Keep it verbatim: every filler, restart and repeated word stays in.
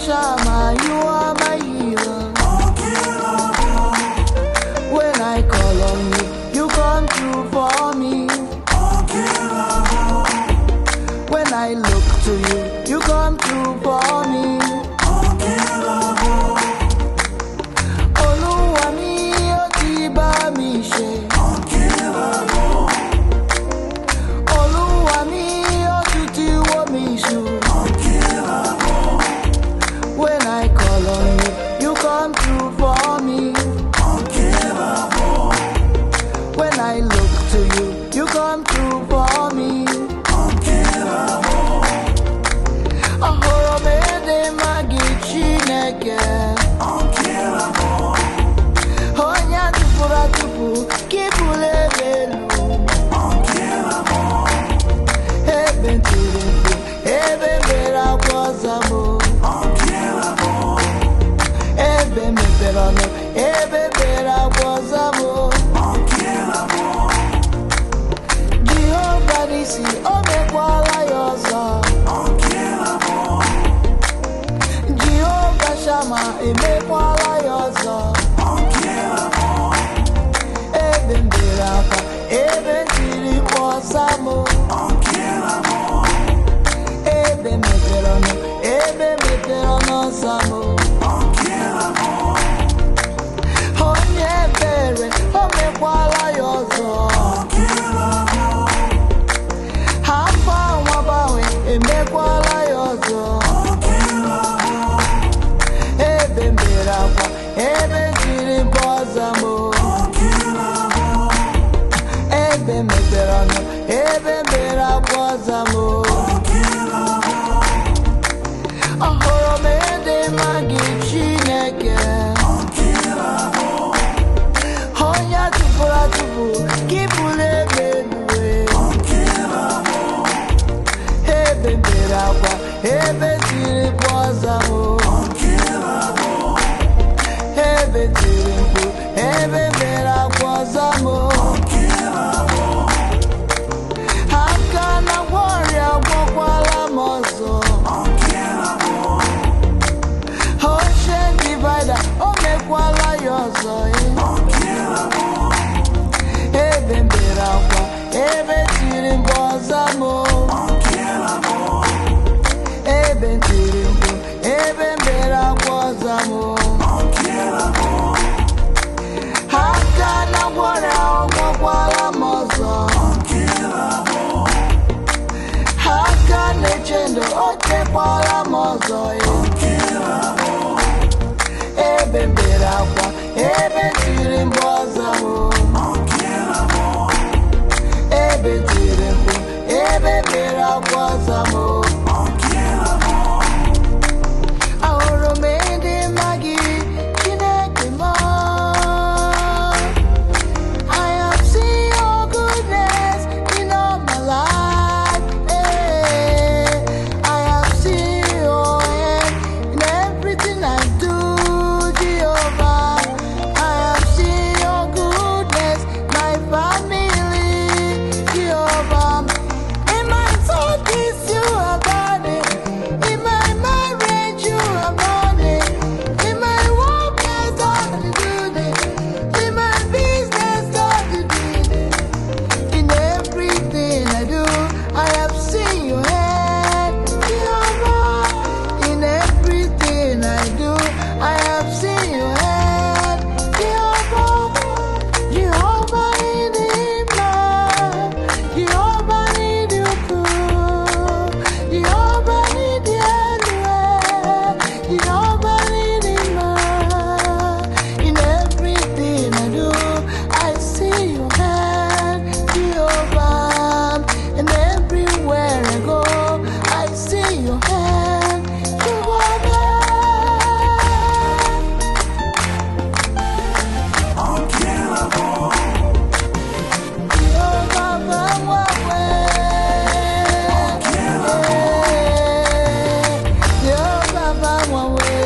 Shama, you are my healer. When I call on you, you come through for me. When I look to you, you come through for me. Oluwa mi o ti bá mi ṣe. Oluwa mi o tún ti wò mí ṣù. When I call on you, you come through for me. When I look to you, you come through for me. Ahoro mede magi Chineke. Onya tupura tupu kibule belu. Ebe ntirifu, ebe bera kwazamo. Ebe meperano, ebe bera kwazamo. Jehovah Nisi, omekwala yoza. Jehovah Shama, emekwala yoza. Ebe mbirapa, ebe ntiri kwazamo. Ebe meperano, ebe meperano samo. Onye bere, omekwala yoza. Hapa wabawe, emekwala yoza. Ebe mbirapa, ebe ntiri kwazamo. Ebe meperano, ebe mbira kwazamo. Ahoro mede magi Chineke. Onya tupura tupu kibule belue. Ebe mbira kwa, ebe ntiri kwazamo. Ebe ntiri mpu, ebe mbira kwazamo. Hakana warrior wakwala mozo. Ocean divider, omekwala yozo. Ebe mbira kwa, ebe ntiri mbozamo. Ebe ntiri mpu, ebe mbira kwazamo. Hakana warrior wakwala mozo. Hakane chendo otekwala mozo. Ebe mbira kwa, ebe ntiri mbozamo. Ebe ntiri mpu, ebe mbira kwazamo. Ahoro mede magi Chineke mo. I have seen your goodness in all my life. eh. I have seen your hand in everything I do, Jehovah. I have seen your goodness, my family, Jehovah. In my thoughts, you have done it. In my marriage, you have done it. In my work, yes, God, you did it. In my business, God, you did it. In everything I do, I have seen your hand, Jehovah. In everything I do, I have seen your hand, Jehovah. Jehovah in the man, Jehovah in the cool, Jehovah in the anywhere, Jehovah in the man. In everything I do, I see your hand, Jehovah. And everywhere I go, I see your hand, Jehovah. Jehovah, Bangwa, Jehovah, Bangwa,